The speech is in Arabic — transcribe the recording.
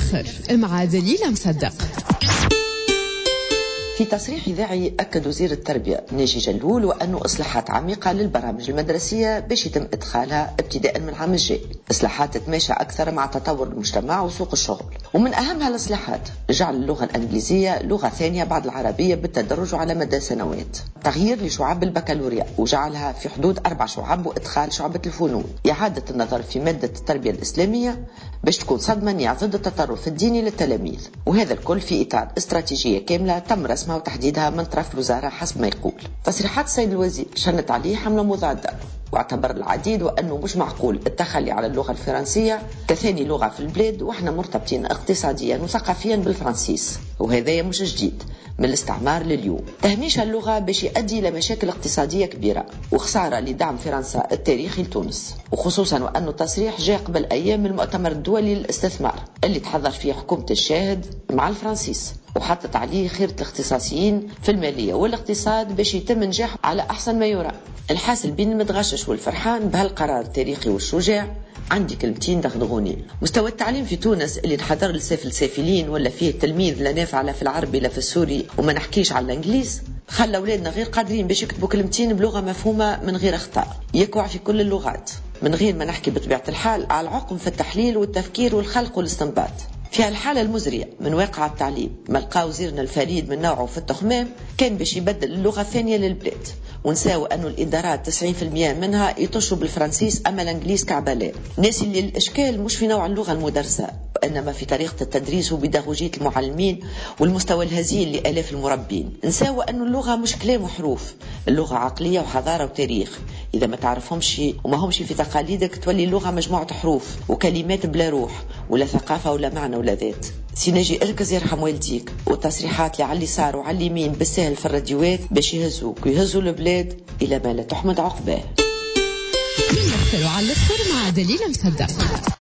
الآخر مع دليل مصدق. في تصريح إذاعي أكد وزير التربية ناجي جلول وأنه إصلاحات عميقة للبرامج المدرسية باش يتم إدخالها ابتداء من العام الجاي، إصلاحات تتماشى أكثر مع تطور المجتمع وسوق الشغل، ومن أهمها الإصلاحات جعل اللغة الإنجليزية لغة ثانية بعد العربية بالتدرج على مدى سنوات، تغيير لشعب البكالوريا وجعلها في حدود 4 شعب وإدخال شعبة الفنون، إعادة النظر في مادة التربية الإسلامية باش تكون صدمة ضد التطرف الديني للتلاميذ، وهذا الكل في إطار استراتيجية كاملة تم رسمها وتحديدها من طرف الوزارة حسب ما يقول. تصريحات السيد الوزير شنت عليه حملة مضادة، واعتبر العديد وأنه مش معقول التخلي على اللغة الفرنسية كثاني لغة في البلاد وإحنا مرتبطين اقتصاديا وثقافيا بالفرنسيس، وهذا مش جديد من الاستعمار لليوم. تهميش اللغة باش يؤدي إلى مشاكل اقتصادية كبيرة وخسارة لدعم فرنسا التاريخي لتونس، وخصوصا وأن التصريح جاء قبل أيام من المؤتمر الدولي للاستثمار اللي تحضر فيه حكومة الشاهد مع الفرنسيس، وحطت عليه خيرة الاختصاصيين في المالية والاقتصاد باش يتم نجاح على أحسن ما يرام. الحاصل بين المتغشش والفرحان بهالقرار التاريخي والشجاع عندي كلمتين دغدغوني. مستوى التعليم في تونس اللي انحدر لسافل سافلين ولا فيه تلميذ لا نافع لا في العربي لا في السوري وما نحكيش على الانجليز، خلى اولادنا غير قادرين باش يكتبوا كلمتين بلغة مفهومة من غير اخطاء، يقع في كل اللغات من غير ما نحكي بطبيعة الحال على العقم في التحليل والتفكير والخلق والاستنباط. في هالحالة المزرية من واقع التعليم ملقى وزيرنا الفريد من نوعه في التخمام كان باش يبدل اللغة الثانية للبلاد، ونساو أنه الإدارات 90% منها يطشوا بالفرنسيس أما الإنجليز كعبلاء، ناس اللي الإشكال مش في نوع اللغة المدرسة وإنما في طريقة التدريس وبيداغوجية المعلمين والمستوى الهزيل لآلاف المربين. نساو أنه اللغة مش كلام وحروف، اللغة عقلية وحضارة وتاريخ، إذا ما تعرفهمش وما همش في تقاليدك تولي اللغة مجموعة حروف وكلمات بلا روح ولا ثقافة ولا معنى ولا ذات. سيناجي اركز يرحم والديك، والتصريحات اللي على اليسار وعلى اليمين بالسهل في الراديوات باش يهزوك ويهزوا البلاد إلى ما لا تحمد عقباه. من الأخر وعلى الأخر مع دليل مصدق.